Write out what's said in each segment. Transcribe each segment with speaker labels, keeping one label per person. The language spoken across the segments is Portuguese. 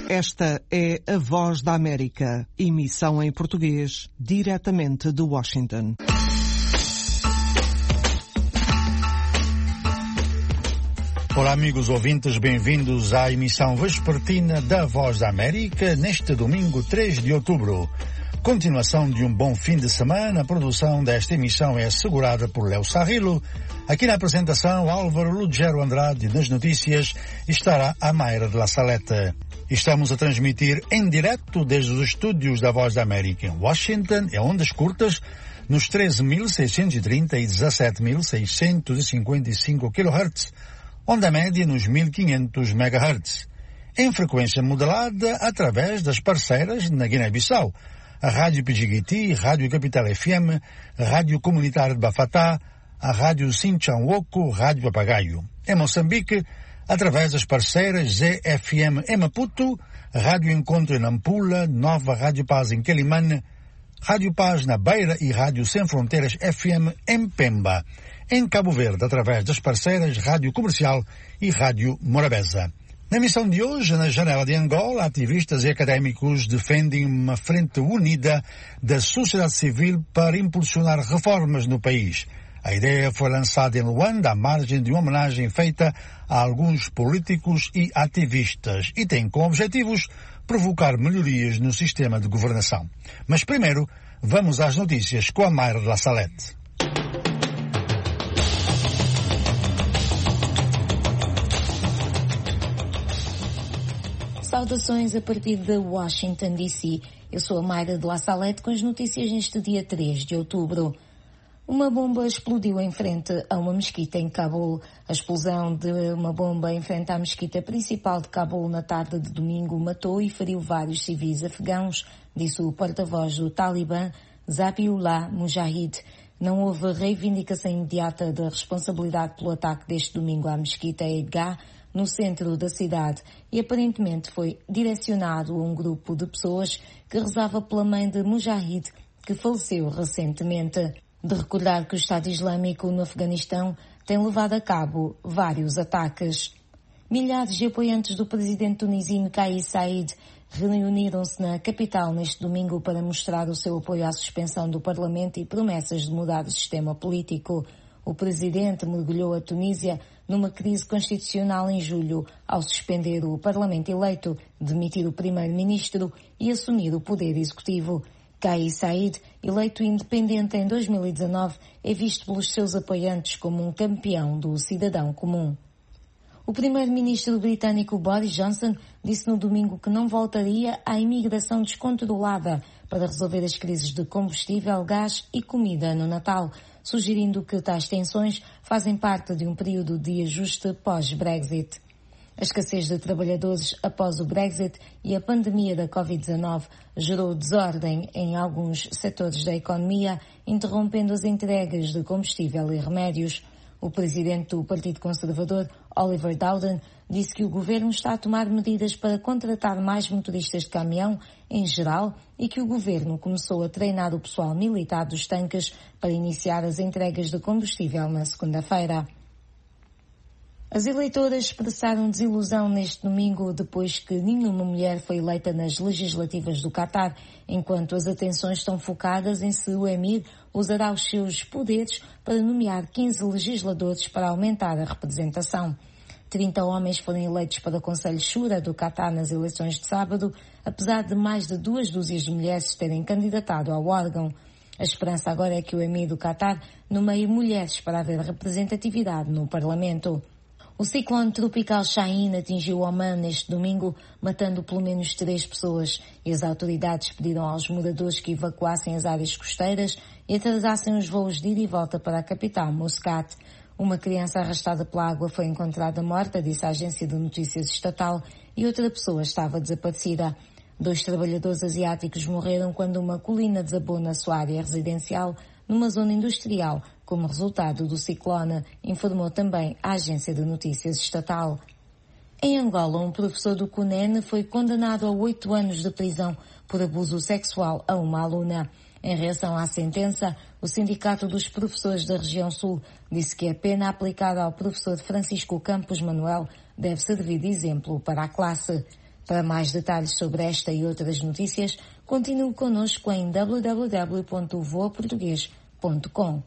Speaker 1: Esta é a Voz da América, emissão em português, diretamente de Washington.
Speaker 2: Olá amigos ouvintes, bem-vindos à emissão vespertina da Voz da América, neste domingo 3 de outubro. Continuação de um bom fim de semana, a produção desta emissão é assegurada por Léo Sarrilo. Aqui na apresentação, Álvaro Lugero Andrade, nas notícias, estará a Mayra de La Salete. Estamos a transmitir em direto desde os estúdios da Voz da América em Washington, em ondas curtas, nos 13.630 e 17.655 kHz, onda média nos 1.500 MHz, em frequência modulada através das parceiras na Guiné-Bissau, a Rádio Pijiguiti, Rádio Capital FM, a Rádio Comunitária de Bafatá, a Rádio Sinchanwoku, Rádio Papagaio. Em Moçambique, através das parceiras ZFM em Maputo, Rádio Encontro em Nampula, Nova Rádio Paz em Quelimane, Rádio Paz na Beira e Rádio Sem Fronteiras FM em Pemba. Em Cabo Verde, através das parceiras Rádio Comercial e Rádio Morabeza. Na emissão de hoje, na janela de Angola, ativistas e académicos defendem uma frente unida da sociedade civil para impulsionar reformas no país. A ideia foi lançada em Luanda à margem de uma homenagem feita a alguns políticos e ativistas e tem como objetivos provocar melhorias no sistema de governação. Mas primeiro, vamos às notícias com a Mayra de La Salete.
Speaker 3: Saudações a partir de Washington, D.C. Eu sou a Mayra de La Salete com as notícias neste dia 3 de outubro. Uma bomba explodiu em frente a uma mesquita em Cabul. A explosão de uma bomba em frente à mesquita principal de Cabul na tarde de domingo matou e feriu vários civis afegãos, disse o porta-voz do Talibã, Zabiullah Mujahid. Não houve reivindicação imediata da responsabilidade pelo ataque deste domingo à mesquita Edgah, no centro da cidade, e aparentemente foi direcionado a um grupo de pessoas que rezava pela mãe de Mujahid, que faleceu recentemente. De recordar que o Estado Islâmico no Afeganistão tem levado a cabo vários ataques. Milhares de apoiantes do presidente tunisino Kais Saied reuniram-se na capital neste domingo para mostrar o seu apoio à suspensão do Parlamento e promessas de mudar o sistema político. O presidente mergulhou a Tunísia numa crise constitucional em julho, ao suspender o Parlamento eleito, demitir o primeiro-ministro e assumir o poder executivo. Kais Saied, eleito independente em 2019, é visto pelos seus apoiantes como um campeão do cidadão comum. O primeiro-ministro britânico Boris Johnson disse no domingo que não voltaria à imigração descontrolada para resolver as crises de combustível, gás e comida no Natal, sugerindo que tais tensões fazem parte de um período de ajuste pós-Brexit. A escassez de trabalhadores após o Brexit e a pandemia da Covid-19 gerou desordem em alguns setores da economia, interrompendo as entregas de combustível e remédios. O presidente do Partido Conservador, Oliver Dowden, disse que o governo está a tomar medidas para contratar mais motoristas de caminhão em geral e que o governo começou a treinar o pessoal militar dos tanques para iniciar as entregas de combustível na segunda-feira. As eleitoras expressaram desilusão neste domingo depois que nenhuma mulher foi eleita nas legislativas do Catar, enquanto as atenções estão focadas em se o emir usará os seus poderes para nomear 15 legisladores para aumentar a representação. 30 homens foram eleitos para o Conselho Shura do Catar nas eleições de sábado, apesar de mais de 2 dúzias de mulheres terem candidatado ao órgão. A esperança agora é que o emir do Catar nomeie mulheres para haver representatividade no Parlamento. O ciclone tropical Shaheen atingiu Oman neste domingo, matando pelo menos 3 pessoas, e as autoridades pediram aos moradores que evacuassem as áreas costeiras e atrasassem os voos de ida e volta para a capital, Muscat. Uma criança arrastada pela água foi encontrada morta, disse a agência de notícias estatal, e outra pessoa estava desaparecida. 2 trabalhadores asiáticos morreram quando uma colina desabou na sua área residencial, numa zona industrial, como resultado do ciclone, informou também a agência de notícias estatal. Em Angola, um professor do CUNEN foi condenado a 8 anos de prisão por abuso sexual a uma aluna. Em reação à sentença, o Sindicato dos Professores da Região Sul disse que a pena aplicada ao professor Francisco Campos Manuel deve servir de exemplo para a classe. Para mais detalhes sobre esta e outras notícias, continue connosco em www.voaportugues.com.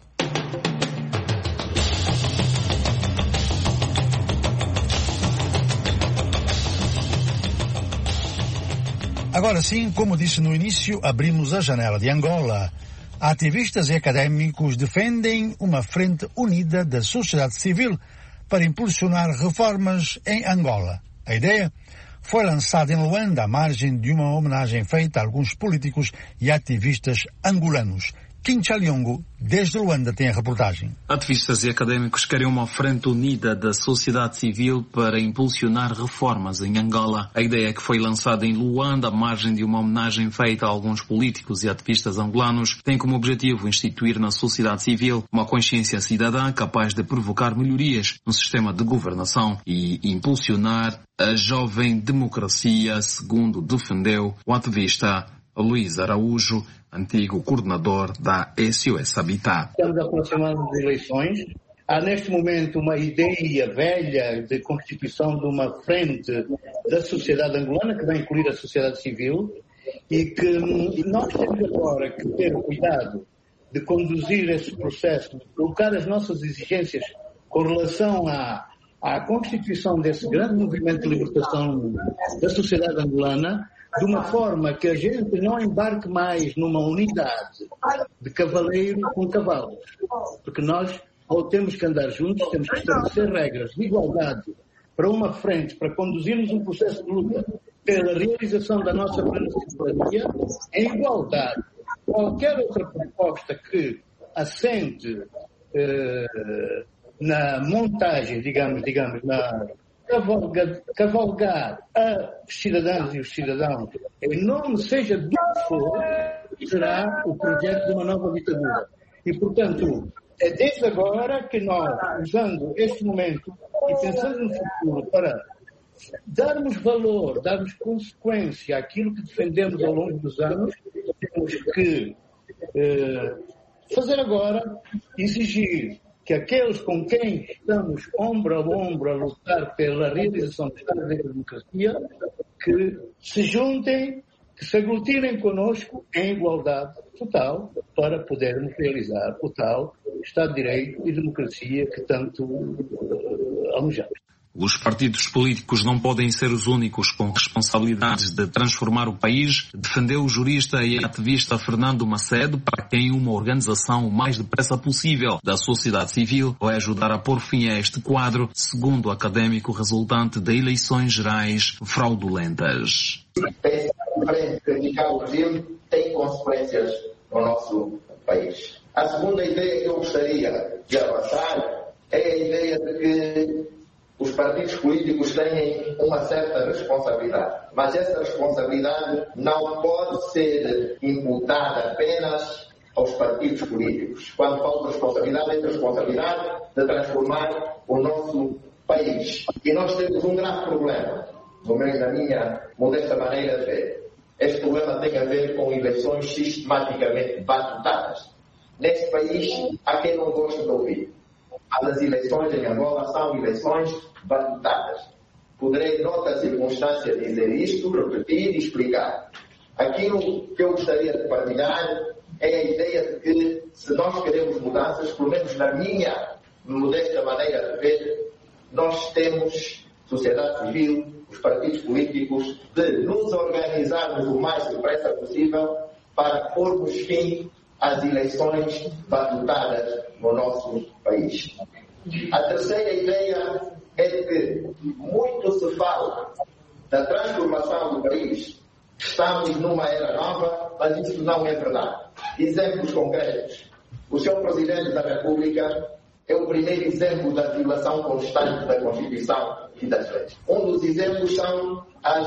Speaker 2: Agora sim, como disse no início, abrimos a janela de Angola. Ativistas e académicos defendem uma frente unida da sociedade civil para impulsionar reformas em Angola. A ideia foi lançada em Luanda à margem de uma homenagem feita a alguns políticos e ativistas angolanos. Kim Chaliongo, desde Luanda, tem a reportagem.
Speaker 4: Ativistas e académicos querem uma frente unida da sociedade civil para impulsionar reformas em Angola. A ideia que foi lançada em Luanda, à margem de uma homenagem feita a alguns políticos e ativistas angolanos, tem como objetivo instituir na sociedade civil uma consciência cidadã capaz de provocar melhorias no sistema de governação e impulsionar a jovem democracia, segundo defendeu o ativista Luís Araújo, antigo coordenador da SOS Habitat.
Speaker 5: Estamos aproximando das eleições. Há neste momento uma ideia velha de constituição de uma frente da sociedade angolana, que vai incluir a sociedade civil, e que nós temos agora que ter o cuidado de conduzir esse processo, de colocar as nossas exigências com relação à constituição desse grande movimento de libertação da sociedade angolana, de uma forma que a gente não embarque mais numa unidade de cavaleiro com cavalos. Porque nós, ou temos que andar juntos, temos que estabelecer regras de igualdade para uma frente, para conduzirmos um processo de luta pela realização da nossa plena cidadania em igualdade. Qualquer outra proposta que assente na montagem, digamos, na cavalgar os cidadãos e os cidadãos, em nome seja do que for, será o projeto de uma nova ditadura. E, portanto, é desde agora que nós, usando este momento e pensando no futuro para darmos valor, darmos consequência àquilo que defendemos ao longo dos anos, temos que fazer agora, exigir que aqueles com quem estamos ombro a ombro a lutar pela realização do Estado da democracia, que se juntem, que se aglutinem connosco em igualdade total para podermos realizar o tal Estado de Direito e democracia que tanto almejamos.
Speaker 4: Os partidos políticos não podem ser os únicos com responsabilidades de transformar o país, defendeu o jurista e ativista Fernando Macedo, para quem uma organização o mais depressa possível da sociedade civil vai ajudar a pôr fim a este quadro, segundo o académico resultante de eleições gerais fraudulentas.
Speaker 6: Essa frente radical do regime tem consequências no nosso país. A segunda ideia que eu gostaria de avançar é a ideia de que os partidos políticos têm uma certa responsabilidade, mas essa responsabilidade não pode ser imputada apenas aos partidos políticos. Quando falo de responsabilidade, é a responsabilidade de transformar o nosso país. E nós temos um grave problema, pelo menos na minha modesta maneira de ver. Este problema tem a ver com eleições sistematicamente batizadas. Neste país, há quem não gosta de ouvir. As eleições em Angola são eleições batizadas. Poderei, noutra circunstância, dizer isto, repetir e explicar. Aquilo que eu gostaria de partilhar é a ideia de que, se nós queremos mudanças, pelo menos na minha modesta maneira de ver, nós temos, sociedade civil, os partidos políticos, de nos organizarmos o mais depressa possível para pormos fim às eleições batizadas no nosso país. A terceira ideia é que muito se fala da transformação do país. Estamos numa era nova, mas isso não é verdade. Exemplos concretos. O Sr. Presidente da República é o primeiro exemplo da violação constante da Constituição e das leis. Um dos exemplos são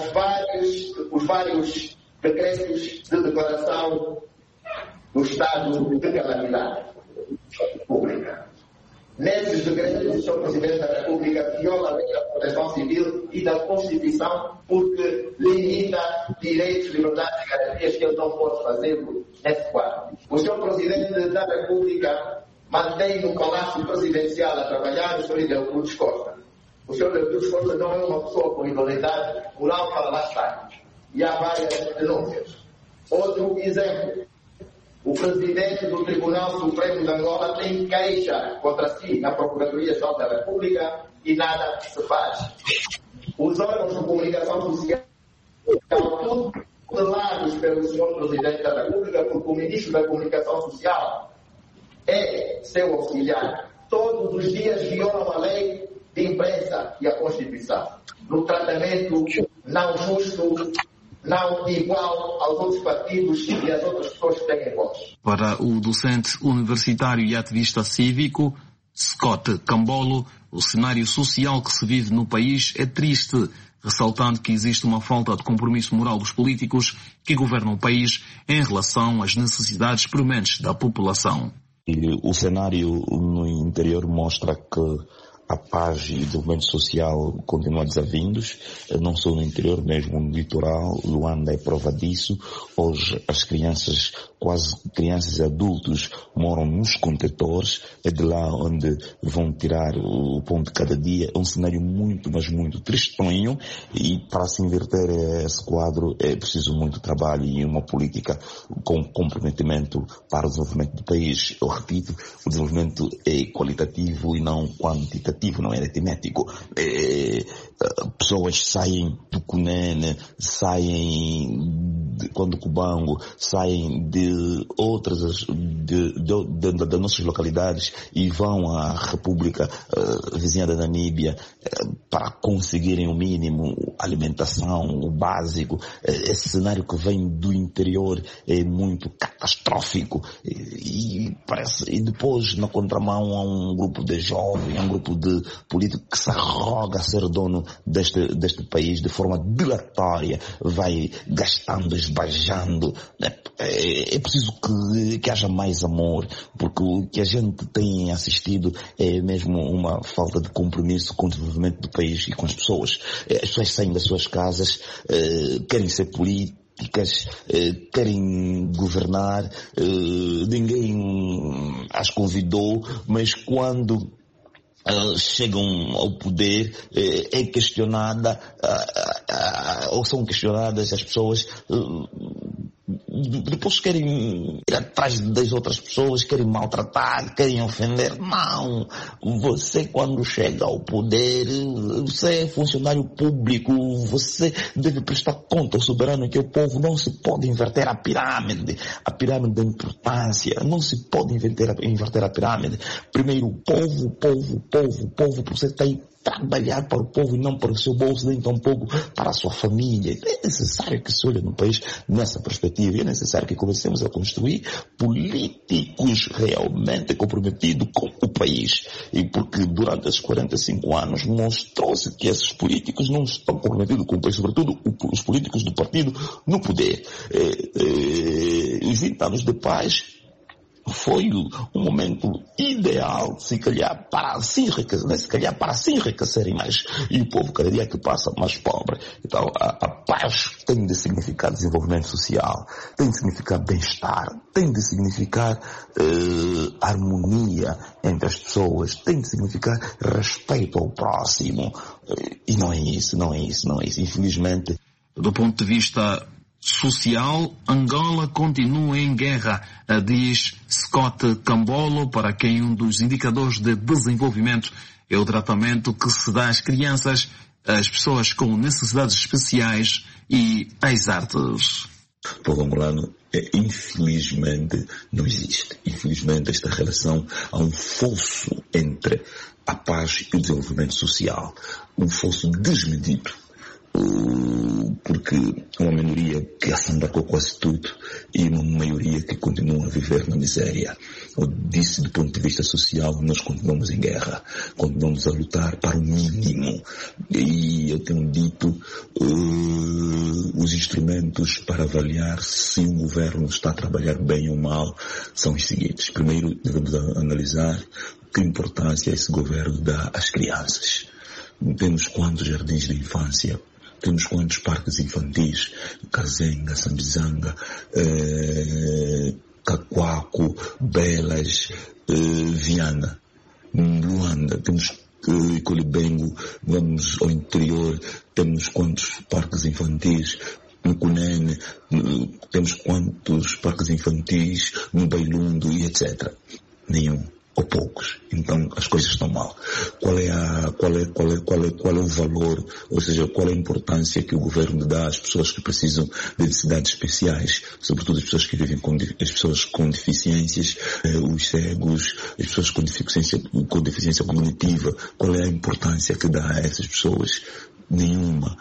Speaker 6: os vários decretos de declaração do estado de calamidade pública. Nesses decretos, o Sr. Presidente da República viola a lei da proteção civil e da Constituição porque limita direitos, liberdades e garantias que ele não pode fazer nesse quadro. O Sr. Presidente da República mantém no Palácio Presidencial a trabalhar o Sr. Ildefonso Costa. O Sr. Artur Costa não é uma pessoa com idoneidade moral para lá estar. E há várias denúncias. Outro exemplo. O presidente do Tribunal Supremo de Angola tem queixa contra si na Procuradoria-Geral da República e nada se faz. Os órgãos de comunicação social estão tutelados pelo Sr. Presidente da República, porque o Ministro da Comunicação Social é seu auxiliar. Todos os dias violam a lei de imprensa e a Constituição. No tratamento não justo, não igual aos outros partidos e às outras pessoas que têm voz.
Speaker 4: Para o docente universitário e ativista cívico Scott Cambolo, o cenário social que se vive no país é triste, ressaltando que existe uma falta de compromisso moral dos políticos que governam o país em relação às necessidades prementes da população.
Speaker 7: O cenário no interior mostra que a paz e o desenvolvimento social continuam desavindos, não só no interior, mesmo no litoral. Luanda é prova disso. Hoje as crianças, quase crianças e adultos, moram nos contentores, é de lá onde vão tirar o pão de cada dia. É um cenário muito, mas muito tristonho, e para se inverter esse quadro é preciso muito trabalho e uma política com comprometimento para o desenvolvimento do país. Eu repito, o desenvolvimento é qualitativo e não quantitativo. Não é aritmético. Pessoas saem do Cunene, saem de Cubango, saem de outras, das nossas localidades e vão à República vizinha da Namíbia para conseguirem o mínimo, alimentação, o básico. Esse cenário que vem do interior é muito catastrófico e depois na contramão há um grupo de jovens, um grupo de político que se arroga a ser dono deste país de forma dilatória, vai gastando, esbajando. É preciso que haja mais amor, porque o que a gente tem assistido é mesmo uma falta de compromisso com o desenvolvimento do país e com as pessoas. As pessoas saem das suas casas, querem ser políticas, querem governar, ninguém as convidou, mas quando chegam ao poder, é questionada, ou são questionadas as pessoas, depois querem ir atrás das outras pessoas, querem maltratar, querem ofender. Não! Você, quando chega ao poder, você é funcionário público, você deve prestar conta ao soberano que é o povo. Não se pode inverter a pirâmide da importância, não se pode inverter a pirâmide. Primeiro o povo, porque você está aí trabalhar para o povo e não para o seu bolso, nem tampouco para a sua família. É necessário que se olhe no país nessa perspectiva, e é necessário que comecemos a construir políticos realmente comprometidos com o país. E porque durante esses 45 anos mostrou-se que esses políticos não estão comprometidos com o país, sobretudo os políticos do partido no poder. Os 20 anos de paz foi um momento ideal, se calhar para se enriquecerem mais, e o povo cada dia que passa mais pobre. Então a paz tem de significar desenvolvimento social, tem de significar bem-estar, tem de significar harmonia entre as pessoas, tem de significar respeito ao próximo, e não é isso. Infelizmente,
Speaker 4: do ponto de vista social, Angola continua em guerra, diz Scott Cambolo, para quem um dos indicadores de desenvolvimento é o tratamento que se dá às crianças, às pessoas com necessidades especiais e às artes.
Speaker 7: O povo angolano, infelizmente, não existe. Infelizmente, esta relação, há um fosso entre a paz e o desenvolvimento social, um fosso desmedido. Porque uma minoria que assambarcou quase tudo e uma maioria que continua a viver na miséria. Eu disse, do ponto de vista social, nós continuamos em guerra, continuamos a lutar para o mínimo. E eu tenho dito, os instrumentos para avaliar se um governo está a trabalhar bem ou mal são os seguintes. Primeiro, devemos analisar que importância esse governo dá às crianças. Temos quantos jardins de infância? Temos quantos parques infantis? Kazenga, Sambizanga, Cacoaco, Belas, Viana, Luanda. Temos Colibengo, vamos ao interior, temos quantos parques infantis? No Cunene, temos quantos parques infantis, no Bailundo e etc. Nenhum, ou poucos. Então as coisas estão mal. Qual é o valor, ou seja, qual é a importância que o governo dá às pessoas que precisam de necessidades especiais, sobretudo as pessoas que vivem as pessoas com deficiências, os cegos, as pessoas com deficiência cognitiva? Qual é a importância que dá a essas pessoas? Nenhuma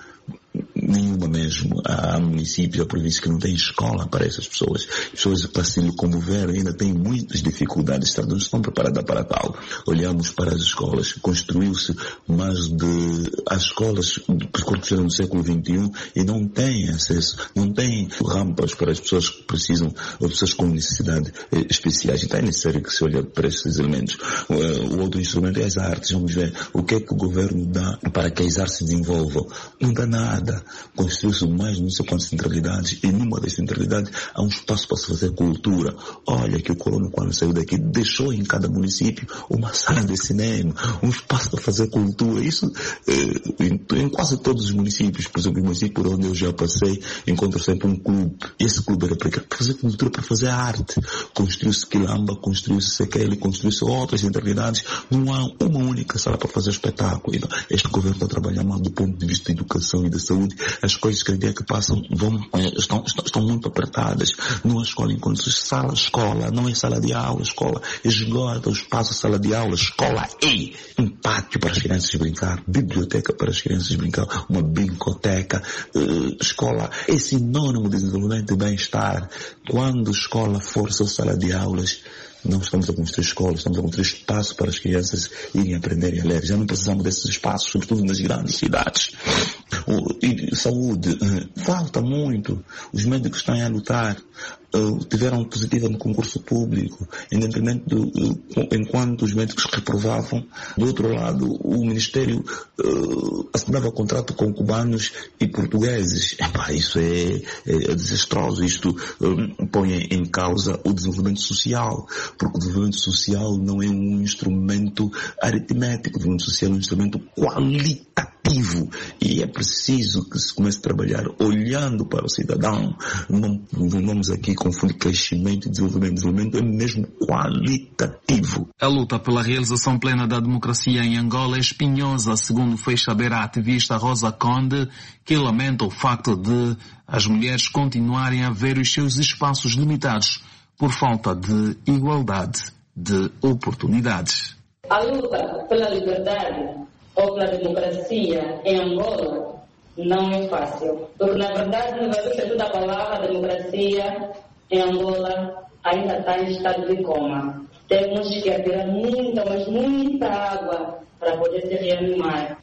Speaker 7: mesmo. Há municípios, há províncias que não têm escola para essas pessoas. As pessoas, para se locomover, ainda têm muitas dificuldades, não estão preparadas para tal. Olhamos para as escolas, construiu-se as escolas que construíram no século XXI e não têm acesso, não têm rampas para as pessoas que precisam, ou pessoas com necessidades especiais. Então é necessário que se olhe para esses elementos. O outro instrumento é as artes. Vamos ver o que é que o governo dá para que as artes se desenvolvam. Não dá nada. Construiu-se mais não sei quantas centralidades, e numa das centralidades há um espaço para se fazer cultura. Olha que o colono, quando saiu daqui, deixou em cada município uma sala de cinema, um espaço para fazer cultura. Isso em quase todos os municípios. Por exemplo, o município onde eu já passei, encontro sempre um clube. Esse clube era para fazer cultura, para fazer arte. Construiu-se Quilamba, construiu-se Sequele, construiu-se outras centralidades. Não há uma única sala para fazer espetáculo. Então, este governo está a trabalhar mal do ponto de vista da educação e da saúde. As coisas que que passam estão muito apertadas. Não há escola em condições. Sala, escola, não é sala de aula, escola. Esgota o espaço, sala de aula, escola e um pátio para as crianças brincar, biblioteca para as crianças brincar, uma biblioteca, escola. É sinônimo de desenvolvimento e bem-estar. Quando escola for só sala de aulas, não estamos a construir escolas, estamos a construir espaço para as crianças irem aprender a ler. Já não precisamos desses espaços, sobretudo nas grandes cidades. E saúde, falta muito. Os médicos estão a lutar. Tiveram positiva no concurso público, enquanto os médicos reprovavam. Do outro lado, o Ministério assinava contrato com cubanos e portugueses. Isso é desastroso. Isto põe em causa o desenvolvimento social, porque o desenvolvimento social não é um instrumento aritmético, o desenvolvimento social é um instrumento qualitativo, e é preciso que se comece a trabalhar olhando para o cidadão. Não vamos aqui confundir crescimento e desenvolvimento. Desenvolvimento é mesmo qualitativo.
Speaker 4: A luta pela realização plena da democracia em Angola é espinhosa, segundo fez saber a ativista Rosa Conde, que lamenta o facto de as mulheres continuarem a ver os seus espaços limitados por falta de igualdade de oportunidades.
Speaker 8: A luta pela liberdade ou pela democracia em Angola não é fácil. Porque, na verdade, no sentido da palavra, a democracia em Angola ainda está em estado de coma. Temos que atirar muita, mas muita água para poder se reanimar.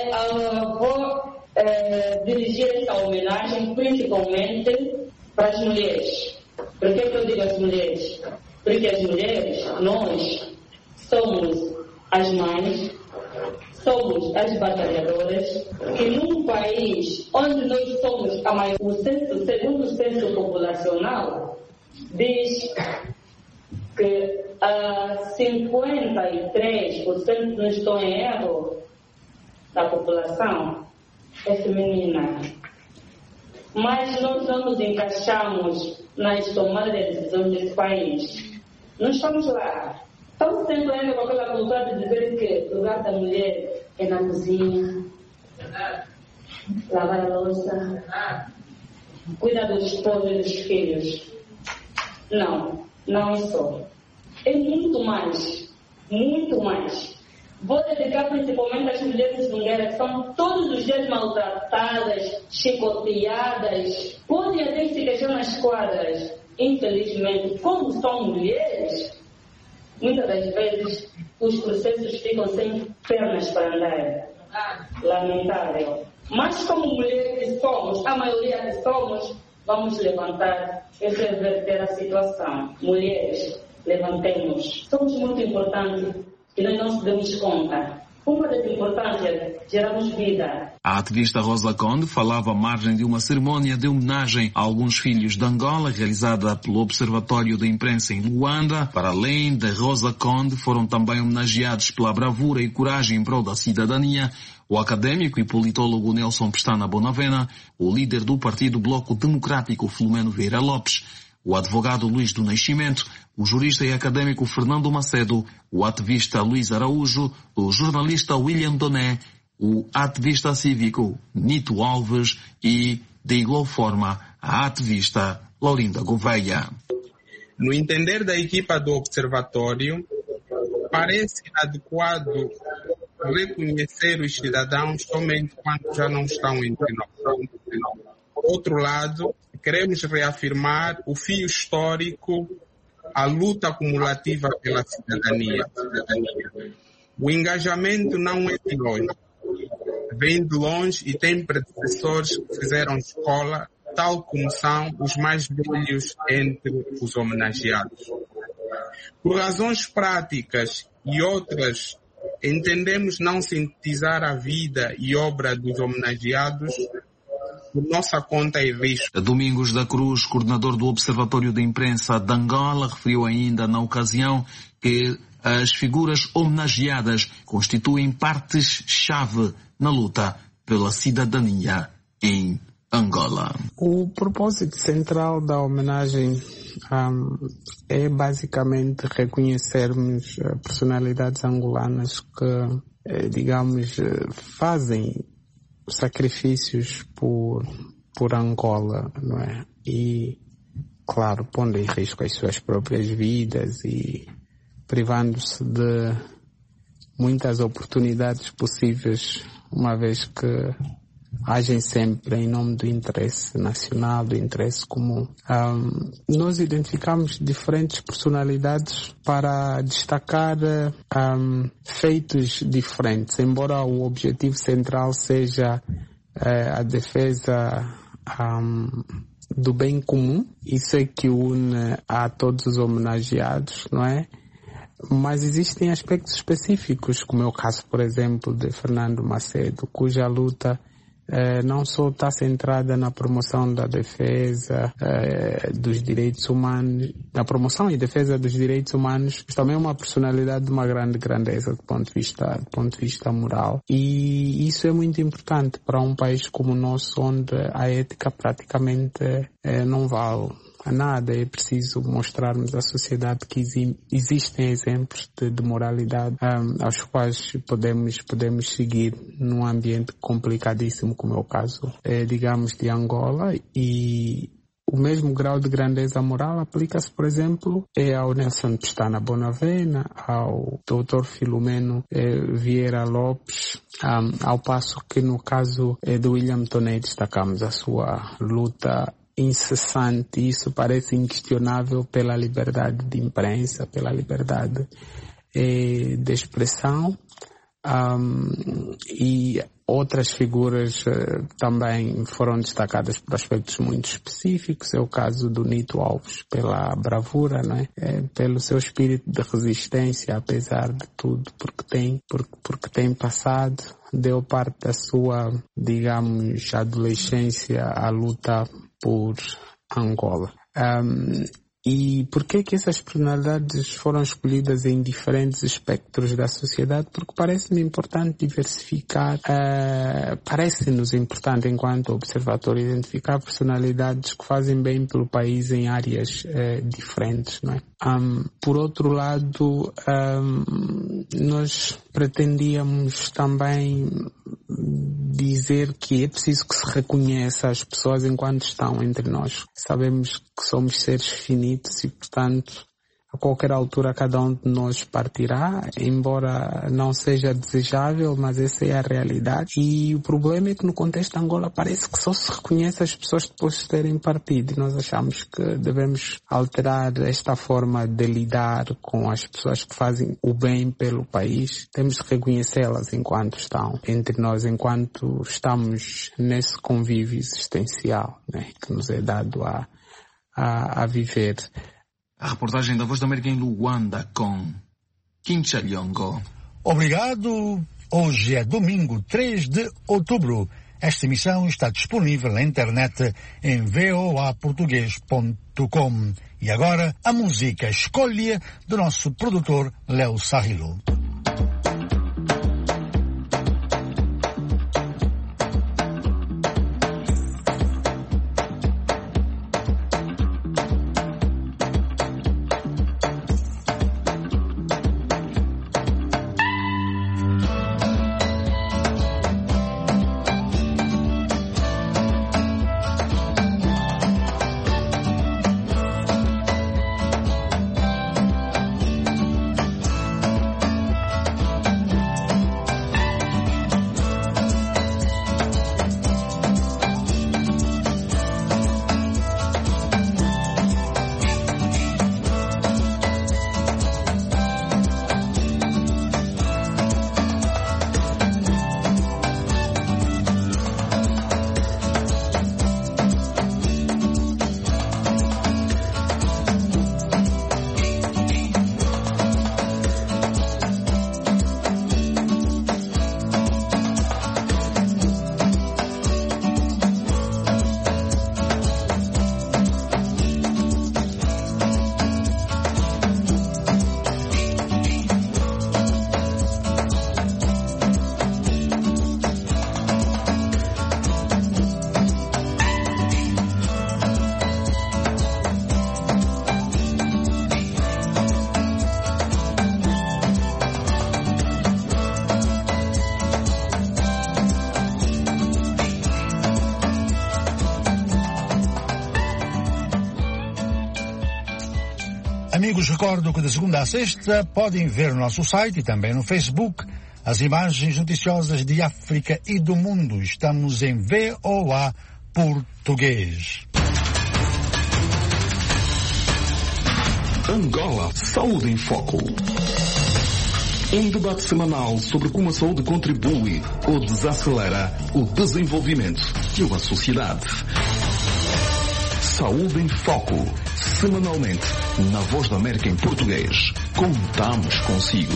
Speaker 8: Vou dirigir esta homenagem principalmente para as mulheres. Por que eu digo as mulheres? Porque as mulheres, nós, somos as mães, somos as batalhadoras, que num país onde nós somos a maior, segundo o censo populacional, diz que 53%, não estou em erro, da população é feminina. Mas nós não nos encaixamos nas tomadas de decisões desse país. Não estamos lá. Estamos sempre ainda com aquela cultura de dizer que o lugar da mulher é na cozinha, lavar a louça, cuidar dos esposos e dos filhos. Não, não é só. É muito mais, muito mais. Vou dedicar principalmente às mulheres que são todos os dias maltratadas, chicoteadas, podem até se queixar nas quadras. Infelizmente, como são mulheres, muitas das vezes os processos ficam sem pernas para andar. Lamentável. Mas como mulheres que somos, a maioria que somos, vamos levantar e reverter a situação. Mulheres, levantemos. Somos muito importantes e nós não nos damos conta. Uma das importâncias, geramos vida.
Speaker 4: A ativista Rosa Conde falava à margem de uma cerimónia de homenagem a alguns filhos de Angola, realizada pelo Observatório da Imprensa em Luanda. Para além de Rosa Conde, foram também homenageados pela bravura e coragem em prol da cidadania o académico e politólogo Nelson Pestana Bonavena, o líder do Partido Bloco Democrático Filomeno Vieira Lopes, o advogado Luís do Nascimento, o jurista e académico Fernando Macedo, o ativista Luís Araújo, o jornalista William Doné, o ativista cívico Nito Alves e, de igual forma, a ativista Laurinda Gouveia.
Speaker 9: No entender da equipa do Observatório, parece inadequado reconhecer os cidadãos somente quando já não estão entre nós. Por outro lado, queremos reafirmar o fio histórico, a luta acumulativa pela cidadania. O engajamento não é de longe, vem de longe e tem predecessores que fizeram escola, tal como são os mais velhos entre os homenageados. Por razões práticas e outras, entendemos não sintetizar a vida e obra dos homenageados por nossa conta e risco.
Speaker 4: Domingos da Cruz, coordenador do Observatório da Imprensa de Angola, referiu ainda na ocasião que as figuras homenageadas constituem partes-chave na luta pela cidadania em Angola.
Speaker 10: O propósito central da homenagem é basicamente reconhecermos personalidades angolanas que, digamos, fazem sacrifícios por Angola, não é? E, claro, pondo em risco as suas próprias vidas e privando-se de muitas oportunidades possíveis, uma vez que agem sempre em nome do interesse nacional, do interesse comum. Nós identificamos diferentes personalidades para destacar feitos diferentes, embora o objetivo central seja a defesa do bem comum. Isso é que une a todos os homenageados, não é? Mas existem aspectos específicos, como é o caso, por exemplo, de Fernando Macedo, cuja luta não só está centrada na promoção da defesa dos direitos humanos, na promoção e defesa dos direitos humanos, mas também é uma personalidade de uma grande grandeza do ponto de vista moral. E isso é muito importante para um país como o nosso, onde a ética praticamente não vale a nada. É preciso mostrarmos à sociedade que existem exemplos de moralidade aos quais podemos seguir num ambiente complicadíssimo, como é o caso, digamos, de Angola. E o mesmo grau de grandeza moral aplica-se, por exemplo, ao Nelson Pestana Bonavena, ao Dr. Filomeno Vieira Lopes, ao passo que no caso do William Doné destacamos a sua luta incessante, e isso parece inquestionável, pela liberdade de imprensa, pela liberdade de expressão, e outras figuras também foram destacadas por aspectos muito específicos. É o caso do Nito Alves, pela bravura, não é? Pelo seu espírito de resistência, apesar de tudo, porque tem passado, deu parte da sua, digamos, adolescência à luta por Angola. E por que essas personalidades foram escolhidas em diferentes espectros da sociedade? Porque parece-me importante diversificar, parece-nos importante enquanto observatório identificar personalidades que fazem bem pelo país em áreas diferentes, não é? Por outro lado, nós pretendíamos também dizer que é preciso que se reconheça as pessoas enquanto estão entre nós. Sabemos que somos seres finitos e, portanto, a qualquer altura cada um de nós partirá, embora não seja desejável, mas essa é a realidade. E o problema é que no contexto de Angola parece que só se reconhece as pessoas depois de terem partido. E nós achamos que devemos alterar esta forma de lidar com as pessoas que fazem o bem pelo país. Temos de reconhecê-las enquanto estão entre nós, enquanto estamos nesse convívio existencial, né, que nos é dado a viver.
Speaker 4: A reportagem da Voz da América em Luanda com Kincha Lyongo.
Speaker 2: Obrigado, Hoje é domingo, 3 de outubro. Esta emissão está disponível na internet em voaportugues.com. E agora, a música Escolha do nosso produtor Léo Sarrilo. Amigos, recordo que de segunda a sexta podem ver no nosso site e também no Facebook as imagens noticiosas de África e do mundo. Estamos em VOA Português.
Speaker 11: Angola, Saúde em Foco. Um debate semanal sobre como a saúde contribui ou desacelera o desenvolvimento de uma sociedade. Saúde em Foco, semanalmente, na Voz da América em português. Contamos consigo.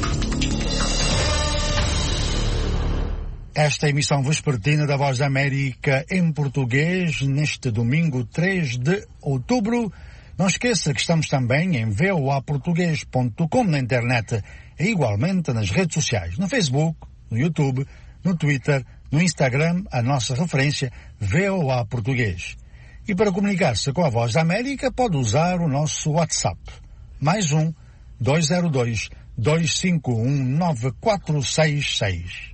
Speaker 2: Esta é a emissão vespertina da Voz da América em português, neste domingo 3 de outubro. Não esqueça que estamos também em voaportugues.com na internet e igualmente nas redes sociais, no Facebook, no YouTube, no Twitter, no Instagram, a nossa referência VOA Português. E para comunicar-se com a Voz da América pode usar o nosso WhatsApp. Mais 202-251-9466.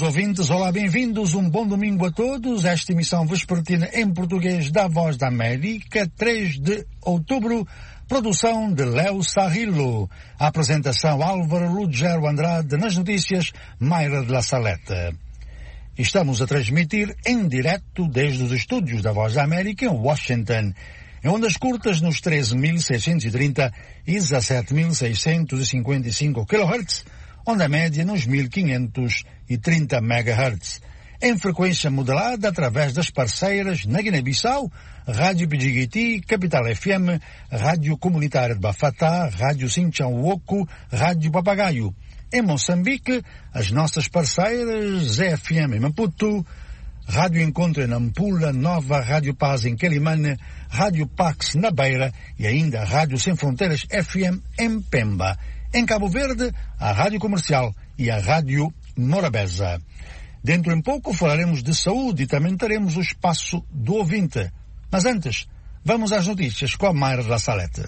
Speaker 2: Caros ouvintes, olá, bem-vindos, um bom domingo a todos. Esta emissão vespertina em português da Voz da América, 3 de outubro, produção de Léo Sarrillo. A apresentação Álvaro Lugero Andrade, nas notícias Mayra de la Salete. Estamos a transmitir em direto desde os estúdios da Voz da América em Washington, em ondas curtas nos 13.630 e 17.655 kHz, onda média nos 1.530 MHz, em frequência modulada através das parceiras na Guiné-Bissau, Rádio Pidjigiti, Capital FM, Rádio Comunitária de Bafatá, Rádio Sinchão-Woco, Rádio Papagaio. Em Moçambique, as nossas parceiras ZFM em Maputo, Rádio Encontro em Nampula, Nova Rádio Paz em Quelimane, Rádio Pax na Beira e ainda Rádio Sem Fronteiras FM em Pemba. Em Cabo Verde, a Rádio Comercial e a Rádio Morabeza. Dentro em pouco falaremos de saúde e também teremos o espaço do ouvinte. Mas antes, vamos às notícias com a Mayra de la Salete.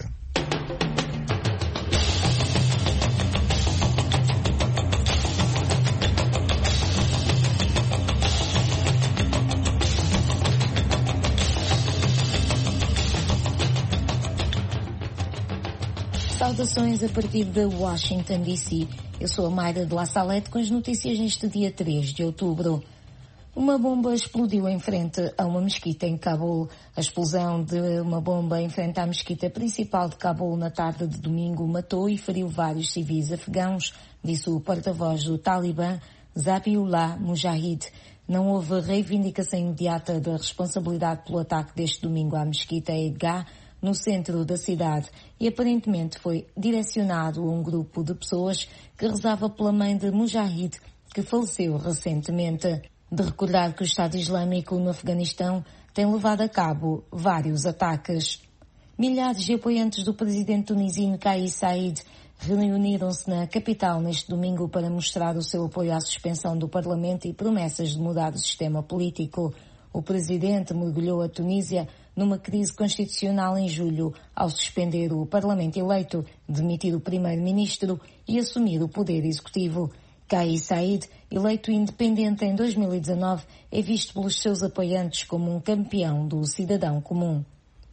Speaker 3: Saudações a partir de Washington, D.C. Eu sou a Mayra de la Salete com as notícias neste dia 3 de outubro. Uma bomba explodiu em frente a uma mesquita em Cabul. A explosão de uma bomba em frente à mesquita principal de Cabul na tarde de domingo matou e feriu vários civis afegãos, disse o porta-voz do Talibã, Zabiullah Mujahid. Não houve reivindicação imediata da responsabilidade pelo ataque deste domingo à mesquita Edgah, no centro da cidade, e aparentemente foi direcionado a um grupo de pessoas que rezava pela mãe de Mujahid, que faleceu recentemente. De recordar que o Estado Islâmico no Afeganistão tem levado a cabo vários ataques. Milhares de apoiantes do presidente tunisino Kais Saied reuniram-se na capital neste domingo para mostrar o seu apoio à suspensão do Parlamento e promessas de mudar o sistema político. O presidente mergulhou a Tunísia numa crise constitucional em julho, ao suspender o Parlamento eleito, demitir o primeiro-ministro e assumir o poder executivo. Kais Saied, eleito independente em 2019, é visto pelos seus apoiantes como um campeão do cidadão comum.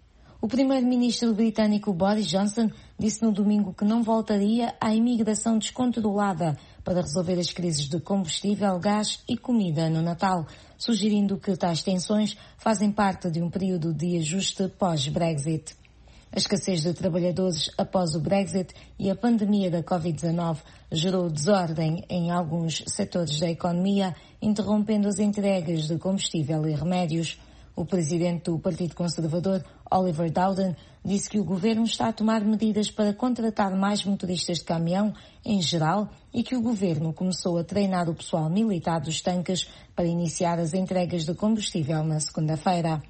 Speaker 3: O primeiro-ministro britânico Boris Johnson disse no domingo que não voltaria à imigração descontrolada para resolver as crises de combustível, gás e comida no Natal, sugerindo que tais tensões fazem parte de um período de ajuste pós-Brexit. A escassez de trabalhadores após o Brexit e a pandemia da Covid-19 gerou desordem em alguns setores da economia, interrompendo as entregas de combustível e remédios. O presidente do Partido Conservador, Oliver Dowden, disse que o governo está a tomar medidas para contratar mais motoristas de caminhão em geral e que o governo começou a treinar o pessoal militar dos tanques para iniciar as entregas de combustível na segunda-feira.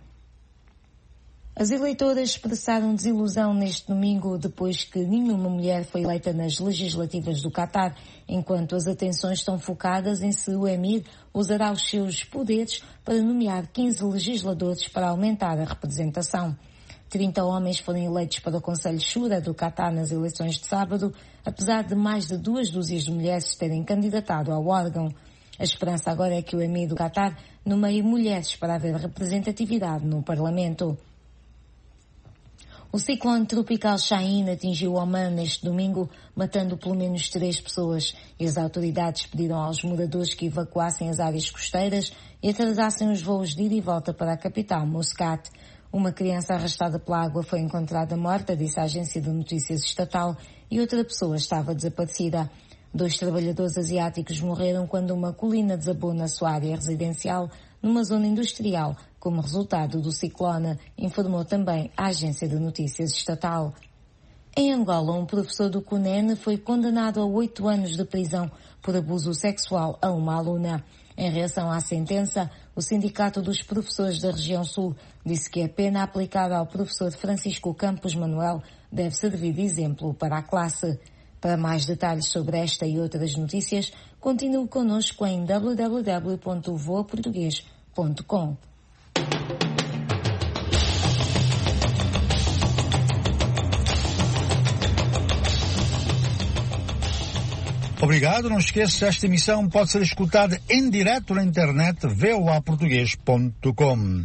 Speaker 3: As eleitoras expressaram desilusão neste domingo depois que nenhuma mulher foi eleita nas legislativas do Catar, enquanto as atenções estão focadas em se o Emir usará os seus poderes para nomear 15 legisladores para aumentar a representação. 30 homens foram eleitos para o Conselho Shura do Catar nas eleições de sábado, apesar de mais de 2 dúzias de mulheres terem candidatado ao órgão. A esperança agora é que o Emir do Catar nomeie mulheres para haver representatividade no Parlamento. O ciclone tropical Shahin atingiu Oman neste domingo, matando pelo menos 3 pessoas, e as autoridades pediram aos moradores que evacuassem as áreas costeiras e atrasassem os voos de ida e volta para a capital, Muscat. Uma criança arrastada pela água foi encontrada morta, disse a agência de notícias estatal, e outra pessoa estava desaparecida. 2 trabalhadores asiáticos morreram quando uma colina desabou na sua área residencial, numa zona industrial, como resultado do ciclone, informou também a agência de notícias estatal. Em Angola, um professor do CUNEN foi condenado a 8 anos de prisão por abuso sexual a uma aluna. Em reação à sentença, o Sindicato dos Professores da Região Sul disse que a pena aplicada ao professor Francisco Campos Manuel deve servir de exemplo para a classe. Para mais detalhes sobre esta e outras notícias, continue connosco em www.voaportugues.com.
Speaker 2: Obrigado. Não esqueça, esta emissão pode ser escutada em direto na internet voaportugues.com.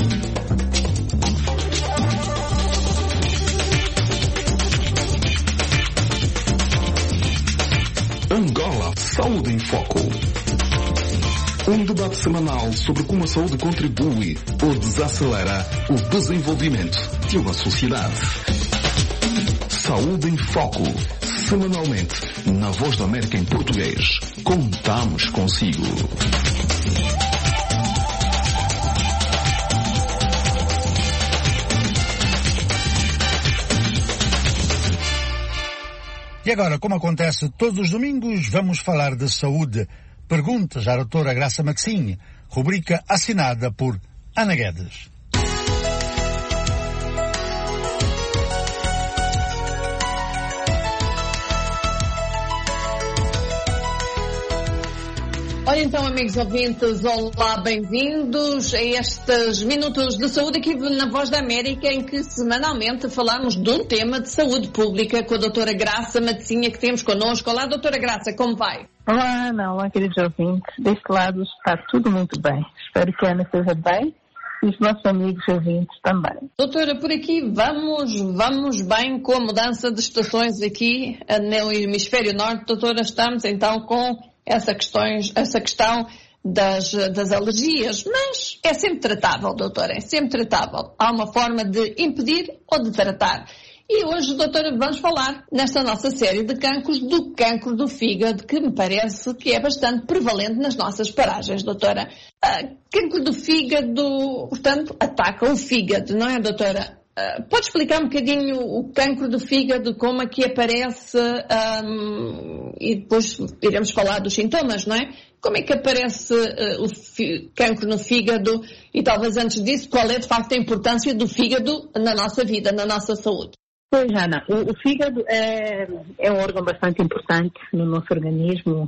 Speaker 11: Angola Saúde em Foco. Um debate semanal sobre como a saúde contribui ou desacelera o desenvolvimento de uma sociedade. Saúde em Foco. Semanalmente, na Voz da América em português. Contamos consigo.
Speaker 2: E agora, como acontece todos os domingos, vamos falar de saúde. Perguntas à doutora Graça Matzinha, rubrica assinada por Ana Guedes.
Speaker 12: Olha então, amigos ouvintes, olá, bem-vindos a estes Minutos de Saúde aqui na Voz da América, em que semanalmente falamos de um tema de saúde pública com a doutora Graça Matzinha, que temos connosco. Olá, doutora Graça, como vai?
Speaker 13: Olá, Ana, olá, queridos ouvintes. Deste lado está tudo muito bem. Espero que a Ana esteja bem e os nossos amigos ouvintes também.
Speaker 12: Doutora, por aqui vamos bem com a mudança de estações aqui no hemisfério norte. Doutora, estamos então com essa questão das alergias, mas é sempre tratável, doutora, é sempre tratável. Há uma forma de impedir ou de tratar. E hoje, doutora, vamos falar nesta nossa série de cancros do cancro do fígado, que me parece que é bastante prevalente nas nossas paragens, doutora. Cancro do fígado, portanto, ataca o fígado, não é, doutora? Pode explicar um bocadinho o cancro do fígado, como é que aparece, e depois iremos falar dos sintomas, não é? Como é que aparece o cancro no fígado e talvez antes disso, qual é de facto a importância do fígado na nossa vida, na nossa saúde?
Speaker 13: Pois, Ana, o fígado é um órgão bastante importante no nosso organismo.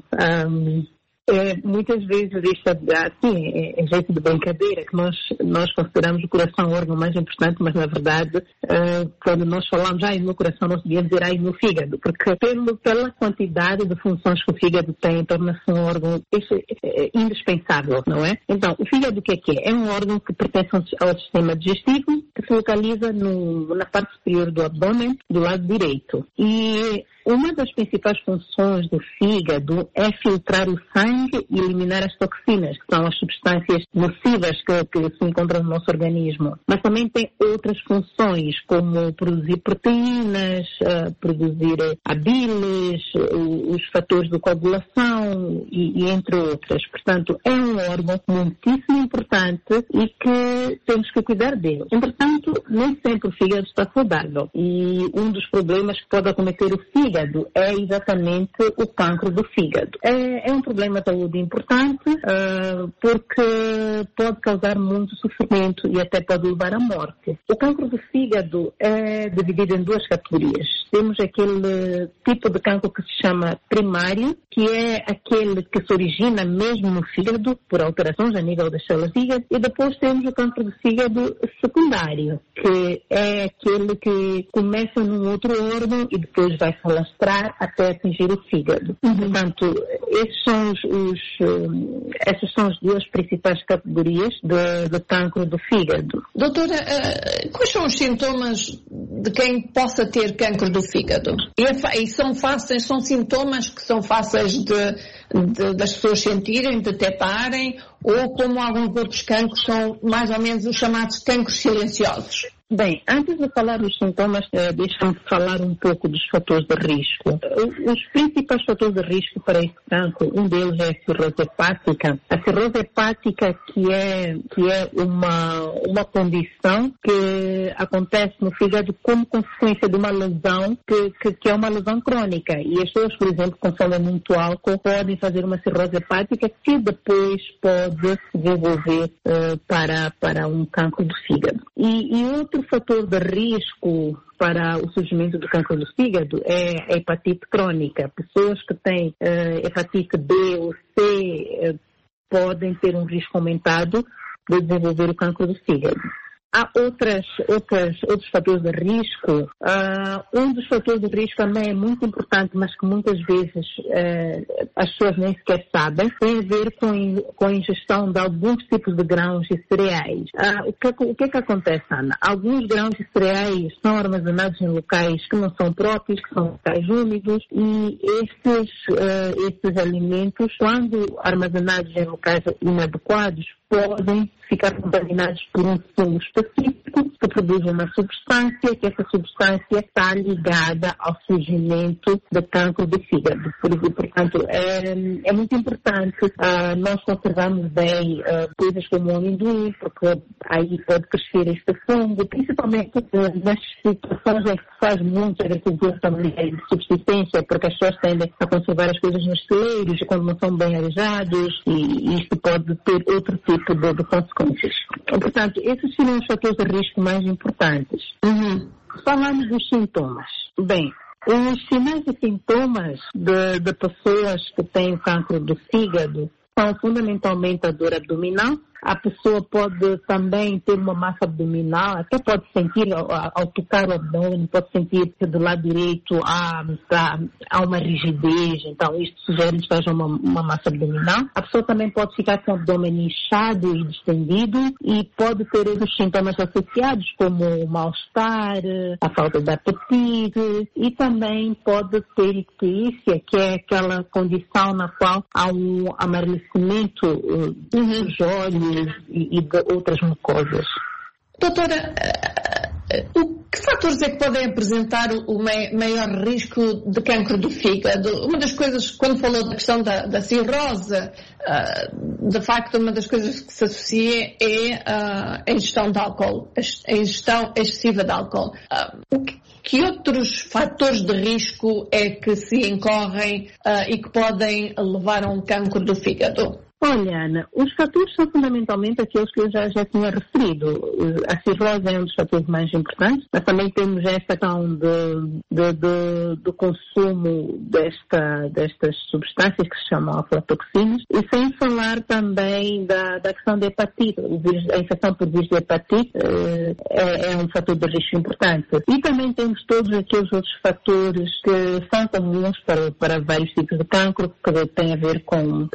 Speaker 13: Muitas vezes isto assim, é jeito de brincadeira, que nós consideramos o coração o órgão mais importante, mas na verdade, quando nós falamos no coração, nós devíamos dizer no fígado, porque pela quantidade de funções que o fígado tem, torna-se um órgão indispensável, não é? Então, o fígado o que é? É um órgão que pertence ao sistema digestivo, que se localiza na parte superior do abdômen, do lado direito. E uma das principais funções do fígado é filtrar o sangue e eliminar as toxinas, que são as substâncias nocivas que se encontram no nosso organismo. Mas também tem outras funções, como produzir proteínas, produzir a bilis, os fatores de coagulação e entre outras. Portanto, é um órgão muitíssimo importante e que temos que cuidar dele. Entretanto, nem sempre o fígado está saudável. E um dos problemas que pode acometer o fígado é exatamente o cancro do fígado. É um problema de saúde importante porque pode causar muito sofrimento e até pode levar à morte. O cancro do fígado é dividido em duas categorias. Temos aquele tipo de cancro que se chama primário, que é aquele que se origina mesmo no fígado por alterações a nível das células do fígado, e depois temos o cancro do fígado secundário, que é aquele que começa num outro órgão e depois vai se alastrar até atingir o fígado. Portanto, essas são as duas principais categorias de cancro do fígado.
Speaker 12: Doutora, quais são os sintomas de quem possa ter cancro do fígado? E são sintomas que são fáceis das pessoas sentirem, detectarem, ou como alguns outros cancros são mais ou menos os chamados cancros silenciosos?
Speaker 13: Bem, antes de falar dos sintomas, deixa-me falar um pouco dos fatores de risco. Os principais fatores de risco para este cancro, um deles é a cirrose hepática. A cirrose hepática que é uma condição que acontece no fígado como consequência de uma lesão que é uma lesão crônica. E as pessoas, por exemplo, que consomem muito álcool, podem fazer uma cirrose hepática que depois pode desenvolver para um cancro do fígado. E outro fator de risco para o surgimento do cancro do fígado é a hepatite crônica. Pessoas que têm hepatite B ou C podem ter um risco aumentado de desenvolver o cancro do fígado. há outros fatores de risco. Um dos fatores de risco também é muito importante, mas que muitas vezes as pessoas nem sequer sabem, tem a ver com a ingestão de alguns tipos de grãos e cereais. O que acontece, Ana? Alguns grãos e cereais são armazenados em locais que não são próprios, que são locais úmidos, e estes alimentos, quando armazenados em locais inadequados, podem ficar contaminados por um fungo específico que produz uma substância, que essa substância está ligada ao surgimento de cancro de fígado. Portanto, é muito importante nós conservarmos bem coisas como o amendoim, porque aí pode crescer este fungo, principalmente nas situações em que se faz muito agricultura familiar de subsistência, porque as pessoas tendem a conservar as coisas nos celeiros quando não são bem arejados, e isto pode ter outro tipo de consequências. Portanto, esses seriam os fatores de risco mais importantes. Falamos dos sintomas. Bem, os sinais e sintomas de pessoas que têm cancro do fígado são fundamentalmente a dor abdominal. A pessoa pode também ter uma massa abdominal, até pode sentir, ao tocar o abdômen, pode sentir que do lado direito há uma rigidez, então isto sugere que seja uma massa abdominal. A pessoa também pode ficar com o abdômen inchado e distendido e pode ter outros sintomas associados, como o mal-estar, a falta de apetite, e também pode ter icterícia, que é aquela condição na qual há um amarelecimento dos olhos e de outras mucosas.
Speaker 12: Doutora, que fatores é que podem apresentar o maior risco de cancro do fígado? Uma das coisas, quando falou da questão da cirrose, de facto, uma das coisas que se associa é a ingestão de álcool, a ingestão excessiva de álcool. Que outros fatores de risco é que se incorrem e que podem levar a um cancro do fígado?
Speaker 13: Olha, Ana, os fatores são fundamentalmente aqueles que eu já tinha referido. A cirrose é um dos fatores mais importantes, mas também temos esta questão do consumo destas substâncias que se chamam aflatoxinas, e sem falar também da questão da hepatite. A infecção por vírus de hepatite é um fator de risco importante. E também temos todos aqueles outros fatores que são comuns para vários tipos de cancro, que têm a ver com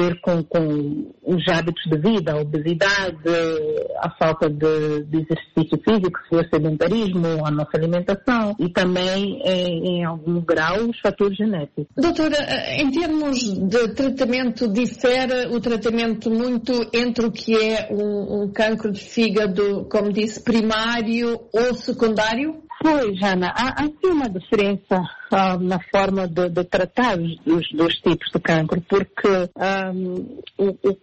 Speaker 13: os hábitos de vida, a obesidade, a falta de exercício físico, o sedentarismo, a nossa alimentação e também, em algum grau, os fatores genéticos.
Speaker 12: Doutora, em termos de tratamento, difere o tratamento muito entre o que é um cancro de fígado, como disse, primário ou secundário?
Speaker 13: Pois, Ana, há sim uma diferença na forma de tratar os dois tipos de cancro, porque o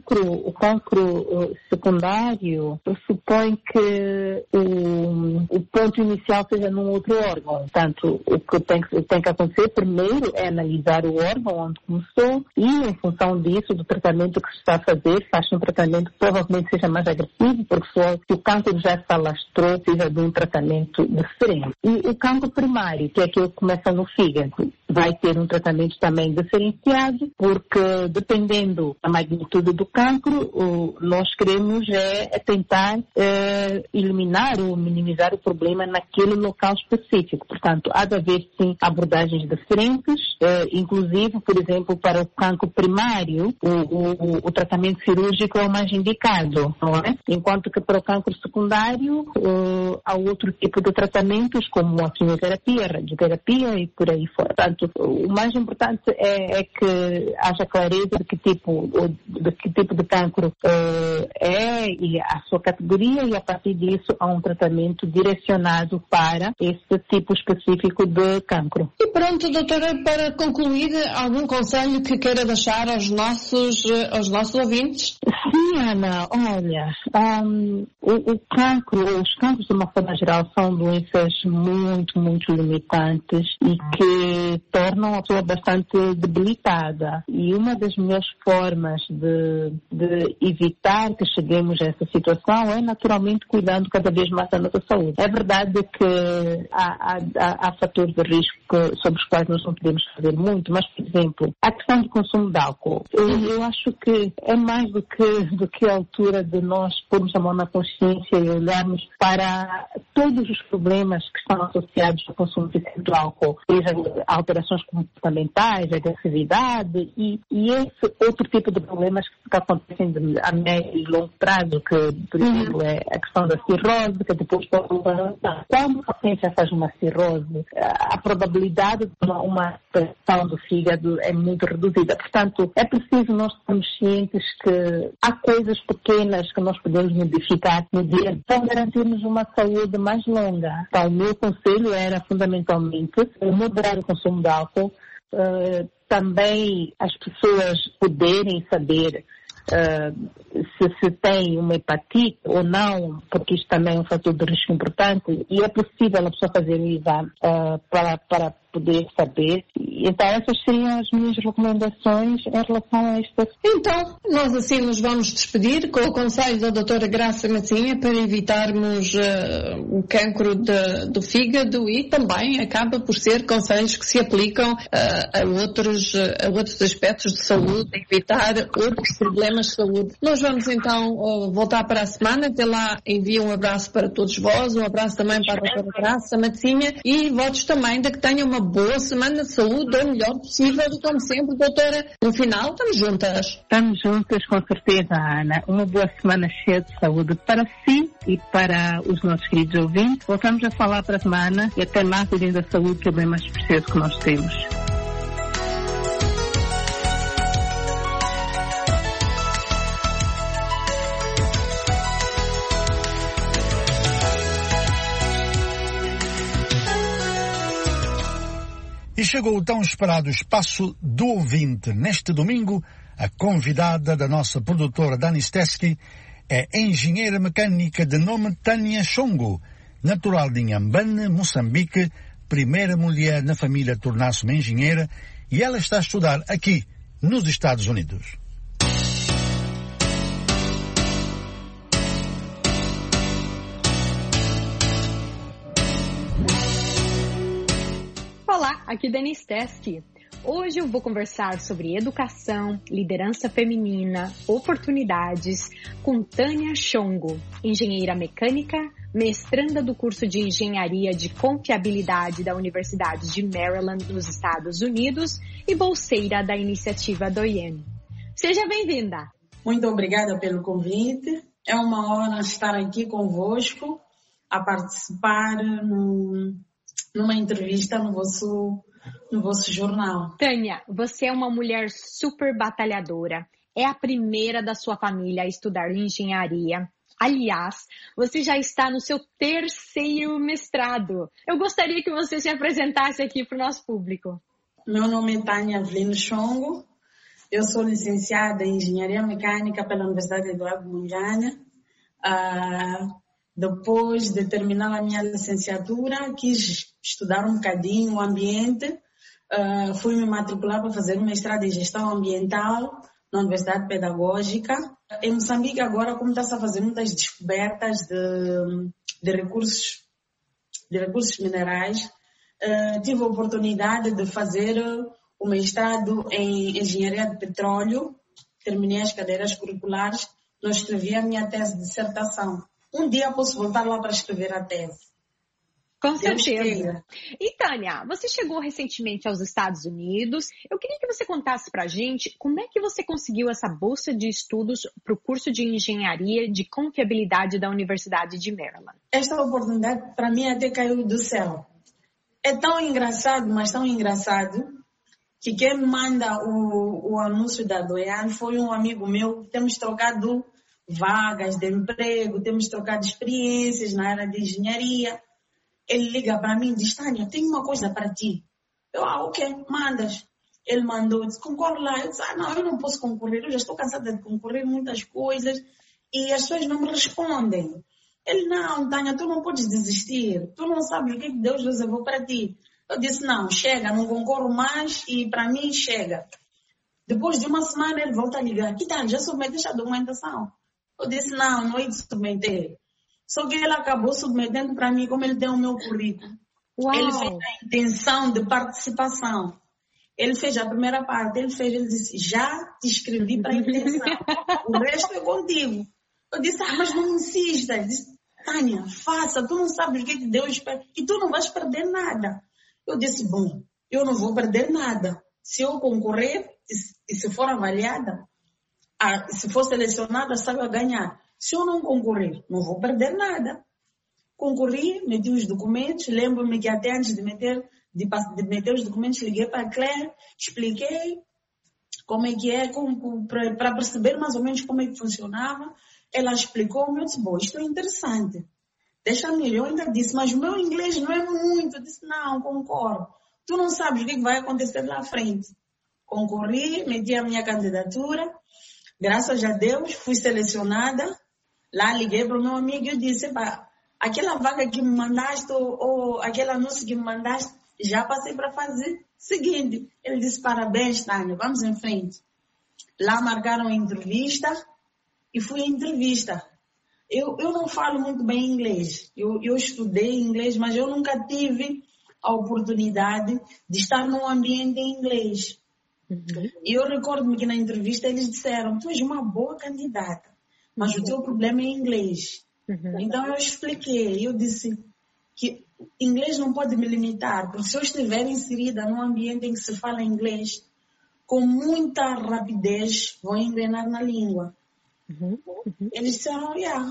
Speaker 13: cancro secundário pressupõe que o ponto inicial seja num outro órgão. Portanto, o que tem que acontecer primeiro é analisar o órgão onde começou e, em função disso, do tratamento que se está a fazer, faz um tratamento que provavelmente seja mais agressivo, porque se o cancro já se alastrou, precisa de um tratamento diferente. E o cancro primário, que é aquele que começa no fígado, vai ter um tratamento também diferenciado, porque dependendo da magnitude do cancro, nós queremos tentar eliminar ou minimizar o problema naquele local específico. Portanto, há de haver sim abordagens diferentes, inclusive, por exemplo, para o cancro primário, o tratamento cirúrgico é o mais indicado, não é? Enquanto que para o cancro secundário, há outro tipo de tratamentos, como a quimioterapia, a radioterapia e por aí fora. Portanto, o mais importante é que haja clareza de que tipo de cancro é e a sua categoria, e a partir disso há um tratamento direcionado para esse tipo específico de cancro.
Speaker 12: E pronto, doutora, para concluir, algum conselho que queira deixar aos nossos ouvintes?
Speaker 13: Sim, Ana, olha, os cancros de uma forma geral são doenças muito, muito limitantes e que tornam a pessoa bastante debilitada. E uma das melhores formas de evitar que cheguemos a essa situação é naturalmente cuidando cada vez mais da nossa saúde. É verdade que há fatores de risco sobre os quais nós não podemos fazer muito, mas, por exemplo, a questão do consumo de álcool. Eu acho que é mais do que a altura de nós pormos a mão na consciência consciência e olharmos para todos os problemas que estão associados ao consumo excessivo do álcool, seja alterações comportamentais, agressividade e esse outro tipo de problemas que acontecem a médio e longo prazo, que, por exemplo, é a questão da cirrose, que depois pode levar. Quando a paciente já faz uma cirrose, a probabilidade de uma pressão do fígado é muito reduzida. Portanto, é preciso nós estarmos cientes que há coisas pequenas que nós podemos modificar no dia para garantirmos uma saúde mais longa. Então, o meu conselho era fundamentalmente moderar o consumo de álcool, também as pessoas poderem saber se tem uma hepatite ou não, porque isto também é um fator de risco importante e é possível a pessoa fazer o exame para poder saber. Então essas seriam as minhas recomendações em relação a estas.
Speaker 12: Então, nós assim nos vamos despedir com o conselho da doutora Graça Matinha para evitarmos o cancro do fígado e também acaba por ser conselhos que se aplicam a outros aspectos de saúde, evitar outros problemas de saúde. Nós vamos então voltar para a semana. Até lá envio um abraço para todos vós, um abraço também para a doutora Graça Matinha e votos também de que tenham uma boa semana de saúde, o melhor possível, e como sempre, doutora, no final estamos juntas.
Speaker 13: Estamos juntas, com certeza, Ana. Uma boa semana cheia de saúde para si e para os nossos queridos ouvintes. Voltamos a falar para a semana e até lá, cuidem da saúde, que é o bem mais precioso que nós temos.
Speaker 2: E chegou o tão esperado espaço do ouvinte. Neste domingo, a convidada da nossa produtora Dani Steski é engenheira mecânica de nome Tânia Chongo, natural de Inhambane, Moçambique, primeira mulher na família a tornar-se uma engenheira, e ela está a estudar aqui, nos Estados Unidos.
Speaker 14: Olá, aqui Dani Steski. Hoje eu vou conversar sobre educação, liderança feminina, oportunidades com Tânia Chongo, engenheira mecânica, mestranda do curso de engenharia de confiabilidade da Universidade de Maryland, nos Estados Unidos, e bolseira da iniciativa DOIEM. Seja bem-vinda!
Speaker 15: Muito obrigada pelo convite. É uma honra estar aqui convosco a participar numa entrevista no vosso jornal.
Speaker 14: Tânia, você é uma mulher super batalhadora. É a primeira da sua família a estudar engenharia. Aliás, você já está no seu 3º mestrado. Eu gostaria que você se apresentasse aqui para o nosso público.
Speaker 15: Meu nome é Tânia Avelino Chongo. Eu sou licenciada em Engenharia Mecânica pela Universidade Eduardo Mondlane. Depois de terminar a minha licenciatura, quis estudar um bocadinho o ambiente. Fui me matricular para fazer um mestrado em Gestão Ambiental na Universidade Pedagógica. Em Moçambique agora, como está-se a fazer muitas descobertas de recursos minerais, tive a oportunidade de fazer o mestrado em Engenharia de Petróleo. Terminei as cadeiras curriculares, não escrevi a minha tese de dissertação. Um dia posso voltar lá para escrever a tese.
Speaker 14: Com certeza. E Tânia, você chegou recentemente aos Estados Unidos. Eu queria que você contasse para a gente como é que você conseguiu essa bolsa de estudos para o curso de engenharia de confiabilidade da Universidade de Maryland.
Speaker 15: Esta oportunidade para mim até caiu do céu. É tão engraçado, mas tão engraçado, que quem me manda o anúncio da DOIEM foi um amigo meu. Temos trocado vagas de emprego, temos trocado experiências na área de engenharia. Ele liga para mim e diz: Tânia, tenho uma coisa para ti. Eu, ok, mandas. Ele mandou, disse: concorre lá. Eu disse: não, eu não posso concorrer, eu já estou cansada de concorrer muitas coisas e as pessoas não me respondem. Ele: não, Tânia, tu não podes desistir, tu não sabes o que Deus reservou para ti. Eu disse: não, chega, não concorro mais e para mim chega. Depois de uma semana ele volta a ligar: que Tânia, já submeteste a documentação? Eu disse: não ia submeter. Só que ele acabou submetendo para mim, como ele tem o meu currículo. Uau. Ele fez a intenção de participação. Ele fez a primeira parte, ele disse: já te inscrevi para a intenção. O resto é contigo. Eu disse, mas não insista. Ele disse, Tânia, faça, tu não sabes o que Deus espera e tu não vais perder nada. Eu disse, bom, eu não vou perder nada. Se eu concorrer e se for avaliada, se for selecionada, sabe a ganhar. Se eu não concorrer, não vou perder nada. Concorri, meti os documentos, lembro-me que até antes de meter os documentos, liguei para a Claire, expliquei como é que é, para perceber mais ou menos como é que funcionava. Ela explicou-me, eu disse, bom, isto é interessante. Deixa-me, eu ainda disse, mas o meu inglês não é muito. Eu disse, não, concordo. Tu não sabes o que vai acontecer lá à frente. Concorri, meti a minha candidatura, graças a Deus, fui selecionada. Lá liguei para o meu amigo e eu disse, aquela vaga que me mandaste ou aquele anúncio que me mandaste, já passei para fazer seguinte. Ele disse, parabéns, Tânia, vamos em frente. Lá marcaram a entrevista e fui à entrevista. Eu não falo muito bem inglês. Eu estudei inglês, mas eu nunca tive a oportunidade de estar num ambiente em inglês. E eu recordo-me que na entrevista eles disseram, tu és uma boa candidata, mas o teu problema é inglês. Então eu expliquei, eu disse que inglês não pode me limitar, porque se eu estiver inserida num ambiente em que se fala inglês, com muita rapidez vou engrenar na língua. Eles disseram,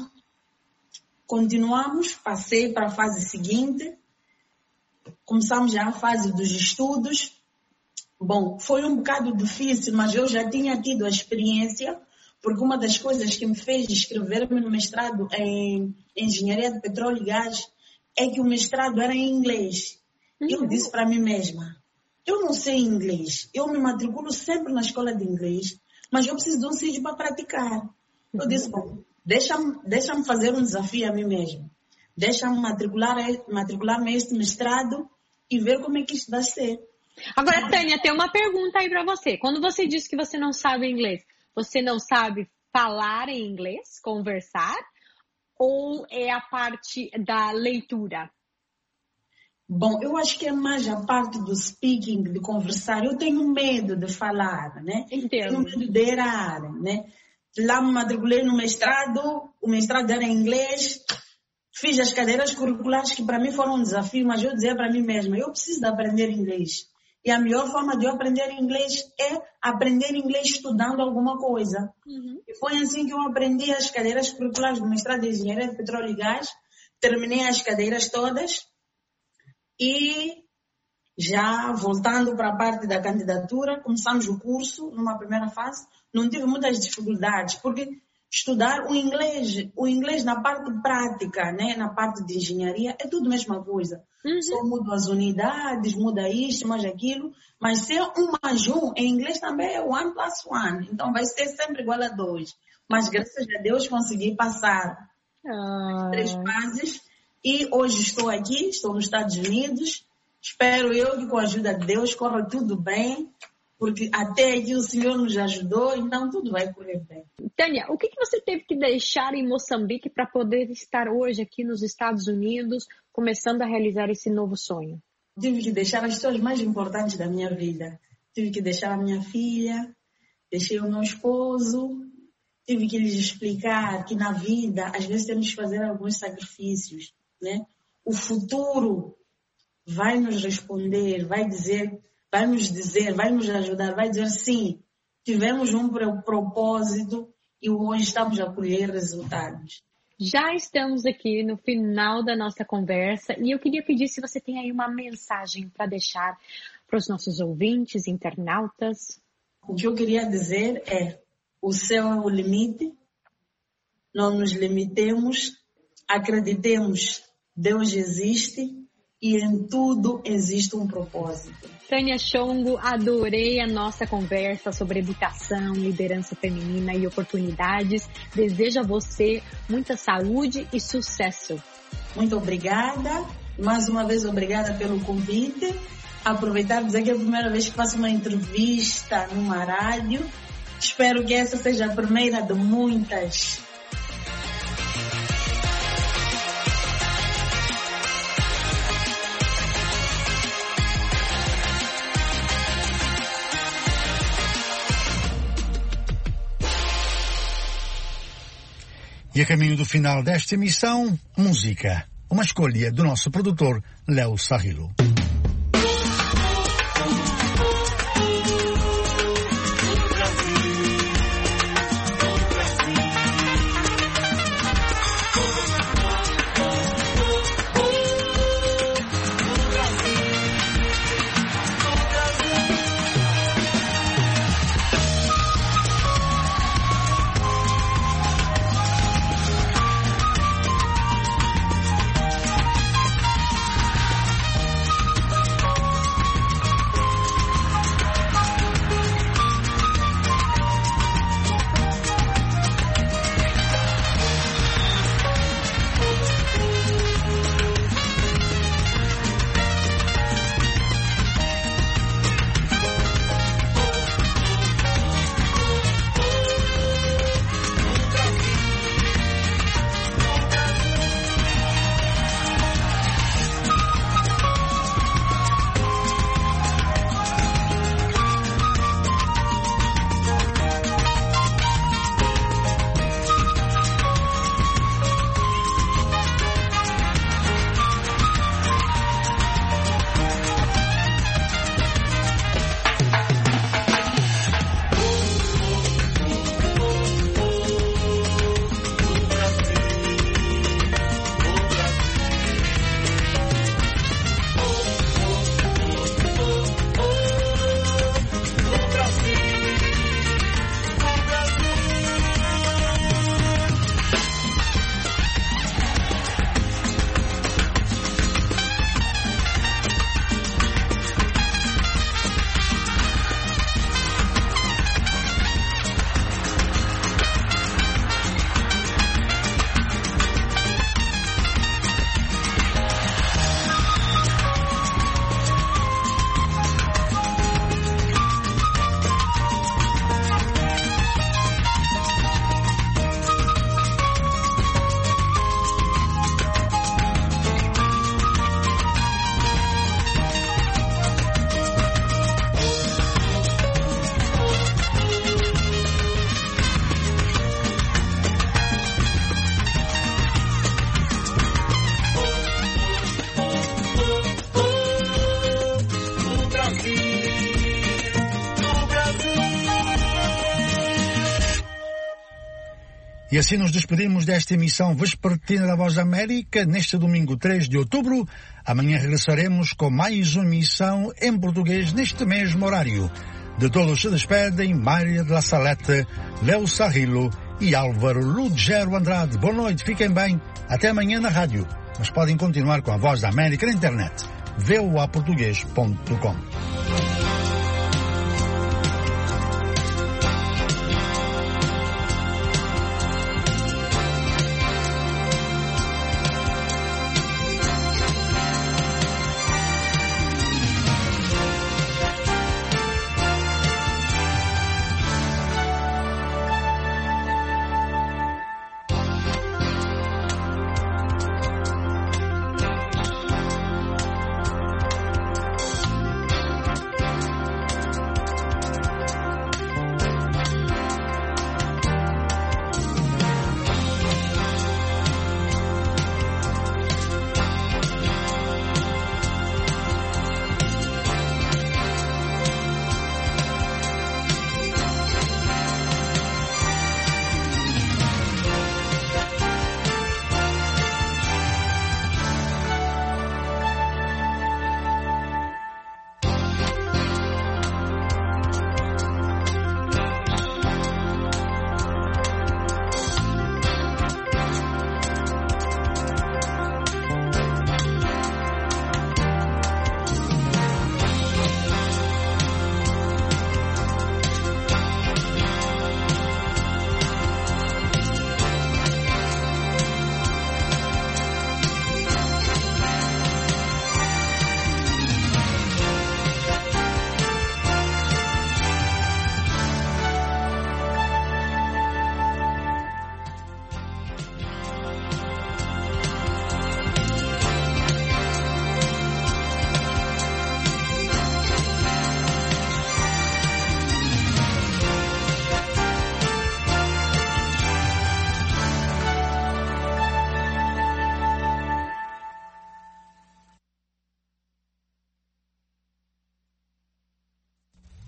Speaker 15: continuamos, passei para a fase seguinte, começamos já a fase dos estudos. Bom, foi um bocado difícil, mas eu já tinha tido a experiência, porque uma das coisas que me fez inscrever-me no mestrado em Engenharia de Petróleo e Gás é que o mestrado era em inglês. Eu disse para mim mesma, eu não sei inglês, eu me matriculo sempre na escola de inglês, mas eu preciso de um sítio para praticar. Eu disse, bom, deixa-me fazer um desafio a mim mesma. Deixa-me matricular-me a este mestrado e ver como é que isto vai ser.
Speaker 14: Agora, Tânia, tem uma pergunta aí para você. Quando você disse que você não sabe inglês, você não sabe falar em inglês, conversar, ou é a parte da leitura?
Speaker 15: Bom, eu acho que é mais a parte do speaking, de conversar. Eu tenho medo de falar, né?
Speaker 14: Entendo.
Speaker 15: Tenho medo de errar, né? Lá me matriculei no mestrado, o mestrado era em inglês, fiz as cadeiras curriculares que para mim foram um desafio, mas eu dizia para mim mesma, eu preciso de aprender inglês. E a melhor forma de eu aprender inglês é aprender inglês estudando alguma coisa. E foi assim que eu aprendi as cadeiras curriculares do mestrado de Engenharia de Petróleo e Gás, terminei as cadeiras todas e já voltando para a parte da candidatura, começamos o curso numa primeira fase, não tive muitas dificuldades, porque estudar o inglês na parte prática, né, na parte de engenharia, é tudo a mesma coisa. Só muda as unidades, muda isto, mais aquilo, mas ser 1 mais 1 em inglês também é 1 + 1, então vai ser sempre igual a 2. Mas graças a Deus consegui passar as 3 fases e hoje estou aqui, estou nos Estados Unidos. Espero eu que com a ajuda de Deus corra tudo bem, porque até aqui o Senhor nos ajudou, então tudo vai correr bem.
Speaker 14: Tânia, o que você teve que deixar em Moçambique para poder estar hoje aqui nos Estados Unidos, começando a realizar esse novo sonho?
Speaker 15: Tive que deixar as pessoas mais importantes da minha vida. Tive que deixar a minha filha, deixei o meu esposo, tive que lhes explicar que na vida, às vezes temos que fazer alguns sacrifícios, né? O futuro vai nos responder, vai nos dizer, vai nos ajudar, vai dizer sim, tivemos um propósito e hoje estamos a colher resultados.
Speaker 14: Já estamos aqui no final da nossa conversa e eu queria pedir se você tem aí uma mensagem para deixar para os nossos ouvintes, internautas.
Speaker 15: O que eu queria dizer é, o céu é o limite, não nos limitemos, acreditemos, Deus existe e em tudo existe um propósito.
Speaker 14: Tânia Chongo, adorei a nossa conversa sobre educação, liderança feminina e oportunidades. Desejo a você muita saúde e sucesso.
Speaker 15: Muito obrigada. Mais uma vez, obrigada pelo convite. Aproveitar e dizer que é a primeira vez que faço uma entrevista numa rádio. Espero que essa seja a primeira de muitas.
Speaker 2: E a caminho do final desta emissão, música. Uma escolha do nosso produtor, Léo Sarrilo. E assim nos despedimos desta emissão vespertina da Voz da América, neste domingo 3 de outubro. Amanhã regressaremos com mais uma emissão em português neste mesmo horário. De todos se despedem Mária de La Salete, Léo Sarrilo e Álvaro Lugero Andrade. Boa noite, fiquem bem. Até amanhã na rádio. Mas podem continuar com a Voz da América na internet. voaportugues.com.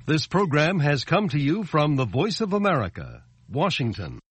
Speaker 16: This program has come to you from the Voice of America, Washington.